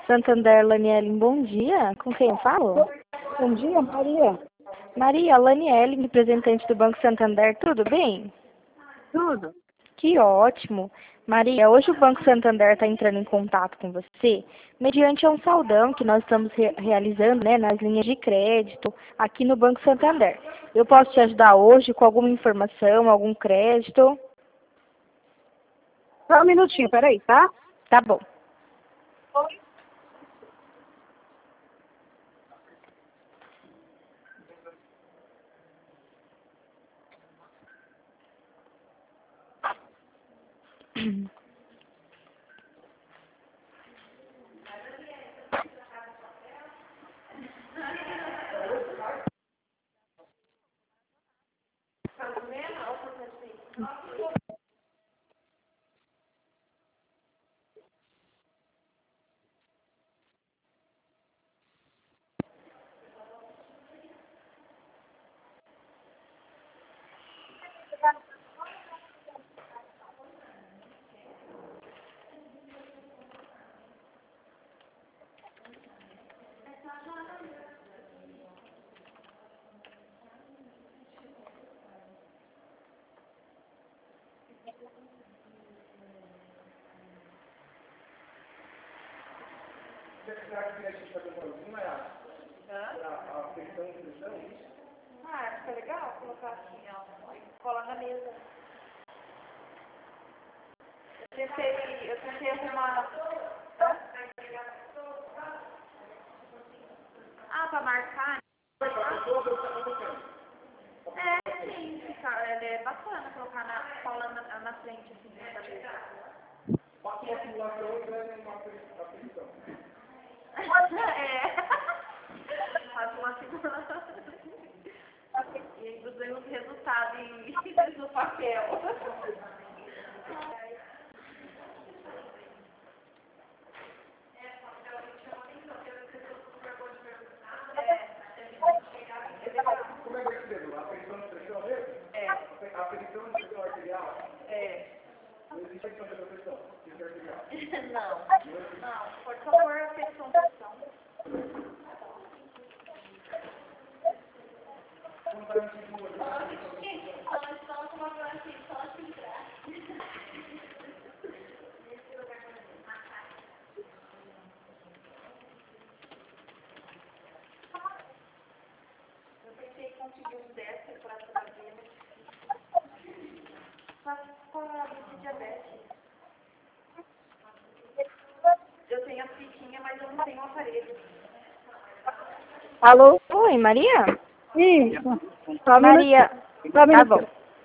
Santander, Laniele, bom dia. Com quem eu falo? Bom dia, Maria. Maria, Laniele, representante do Banco Santander, tudo bem? Tudo? Que ótimo. Maria, hoje o Banco Santander está entrando em contato com você mediante um saldão que nós estamos realizando, né, nas linhas de crédito aqui no Banco Santander. Eu posso te ajudar hoje com alguma informação, algum crédito? Só um minutinho, peraí, tá? Tá bom. Oi. Fica legal colocar assim, ó, colar na mesa. Eu tentei arrumar. Pra marcar? Sim, fica, é bacana colocar cola na frente, assim, da mesa. Faz uma simulação. E usei os resultados no papel. Não, por favor, a petição. Eu pensei em conseguir um dessa para fazer, mas para diabetes. Eu tenho a fitinha, mas eu não tenho o aparelho. Alô? Oi, Maria? Isso. Só um Maria, minutinho. Só um tá minutinho. bom.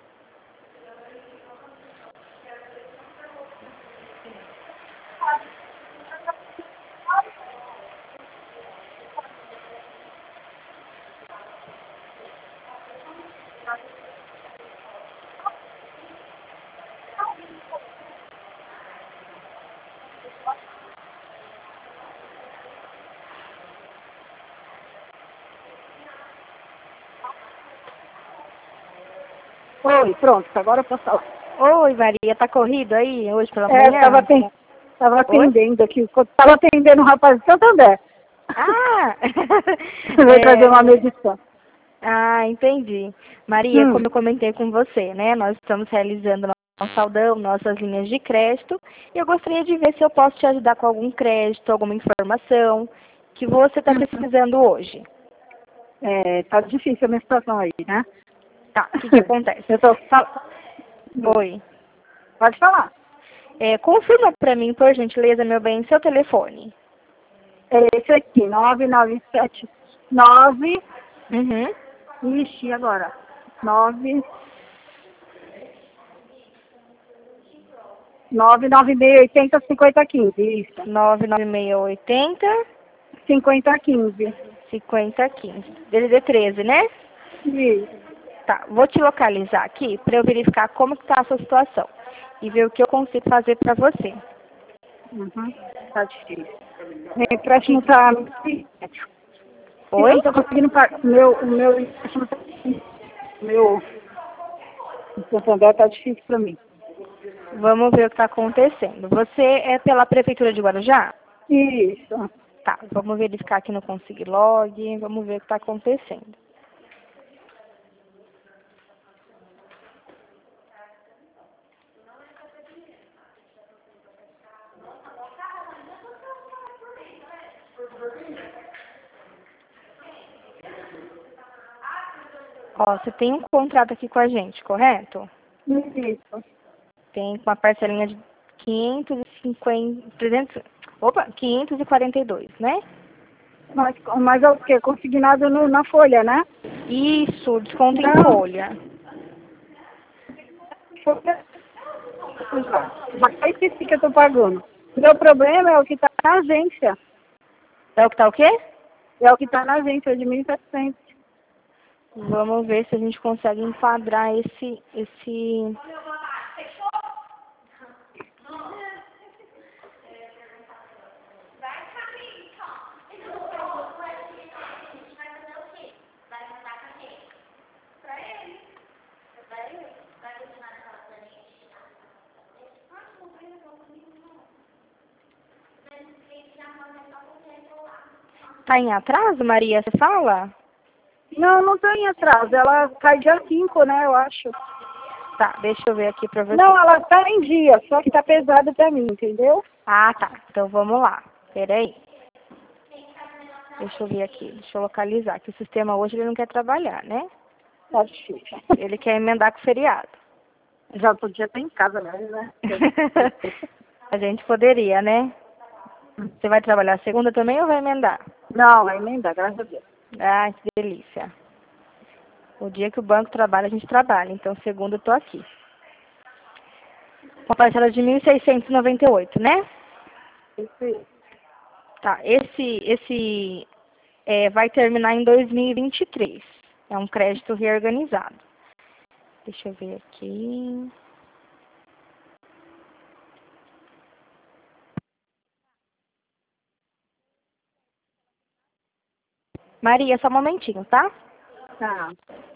Oi, pronto, agora eu posso falar. Oi, Maria, tá corrido aí hoje pela Eu manhã? tava atendendo aqui, tava atendendo um rapaz de Santander. Ah! Vai trazer uma medição. Entendi. Maria, como eu comentei com você, né? Nós estamos realizando nosso saldão, nossas linhas de crédito, e eu gostaria de ver se eu posso te ajudar com algum crédito, alguma informação que você está precisando hoje. Tá difícil a minha situação aí, né? Tá, o que acontece? Eu tô... Oi. Pode falar. Confirma para mim, por gentileza, meu bem, seu telefone. É esse aqui, 9979. Uhum. Ixi, agora? 9... 99680-5015, isso. 99680 5015. 5015. DDD 13, né? Isso. Tá, vou te localizar aqui para eu verificar como está a sua situação e ver o que eu consigo fazer para você. Tá difícil. Meu empréstimo tá... Oi? Eu não tô conseguindo pagar. O meu empréstimo tá... O Santander tá difícil pra mim. Vamos ver o que está acontecendo. Você é pela Prefeitura de Guarujá? Isso. Tá, vamos verificar aqui no Consig Log, vamos ver o que está acontecendo. Ó, você tem um contrato aqui com a gente, correto? Isso. Tem uma parcelinha de 550, 300, opa, 542, né? Mas é o quê? Consignado na folha, né? Isso, desconto em Não. folha. Folha. Mas é esse que eu tô pagando. Meu problema é o que tá na agência. É o que tá o quê? É o que tá na agência, de 1.700. Vamos ver se a gente consegue enquadrar esse... Tá em atraso, Maria, você fala? Não, não tô em atraso. Ela cai dia 5, né, eu acho. Tá, deixa eu ver aqui pra você. Não, ela tá em dia, só que tá pesado pra mim, entendeu? Ah, tá. Então vamos lá. Peraí. Deixa eu ver aqui, deixa eu localizar, que o sistema hoje ele não quer trabalhar, né? Tá difícil. Ele quer emendar com o feriado. Já podia estar em casa, né? A gente poderia, né? Você vai trabalhar segunda também ou vai emendar? Não, vai emendar, graças a Deus. Ah, que delícia. O dia que o banco trabalha, a gente trabalha. Então, segunda eu tô aqui. Uma parcela de 1.698, né? Isso. Tá, vai terminar em 2023. É um crédito reorganizado. Deixa eu ver aqui. Maria, só um momentinho, tá? Tá.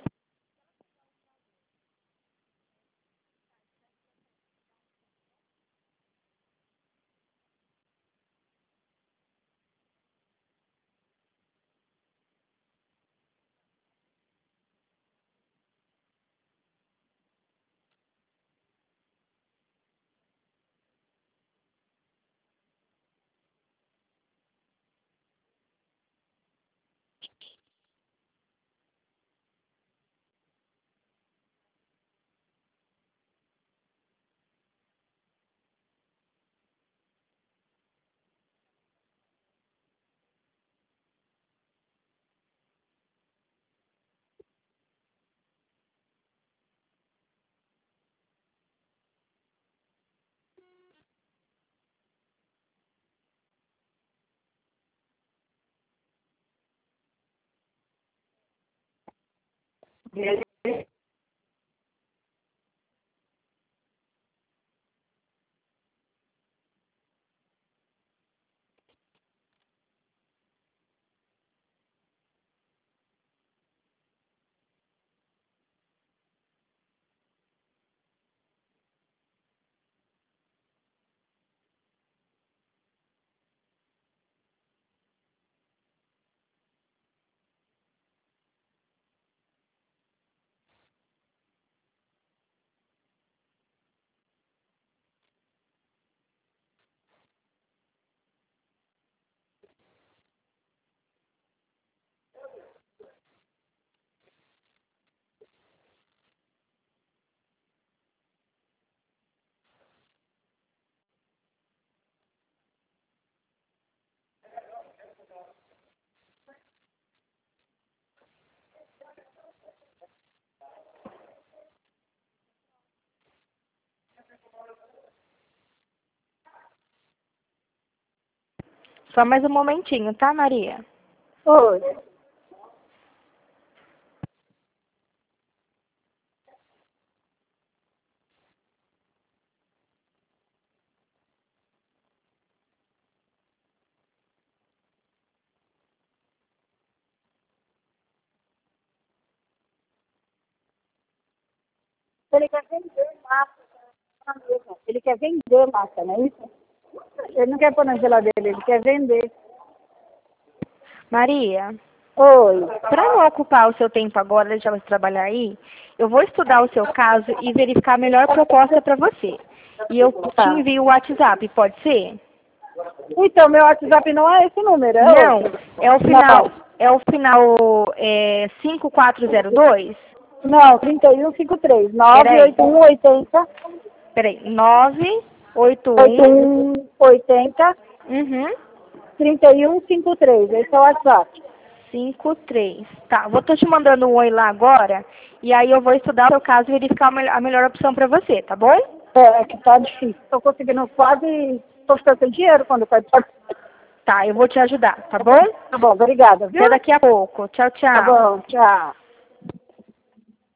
Só mais um momentinho, tá, Maria? Oi. Ele quer vender massa. Ele quer vender massa, não é isso? Ele não quer pôr na geladeira, ele quer vender. Maria, Oi. para não ocupar o seu tempo agora, deixar você trabalhar aí, eu vou estudar o seu caso e verificar a melhor proposta para você. E eu te envio o WhatsApp, pode ser? Então, meu WhatsApp não é esse número, é Não, outro. é o final, é o final 5402? Não, 3153. Peraí. 98180. Peraí, 981. 8180. Uhum. 3153. Esse é o WhatsApp. 53. Tá, vou tô te mandando um oi lá agora, e aí eu vou estudar o seu caso e verificar a melhor opção para você, tá bom? É que tá difícil. Tô conseguindo quase. Tô ficando sem dinheiro quando vai pra... Tá, eu vou te ajudar, tá bom? Tá bom, obrigada, viu? Até daqui a pouco. Tchau, tchau. Tá bom, tchau.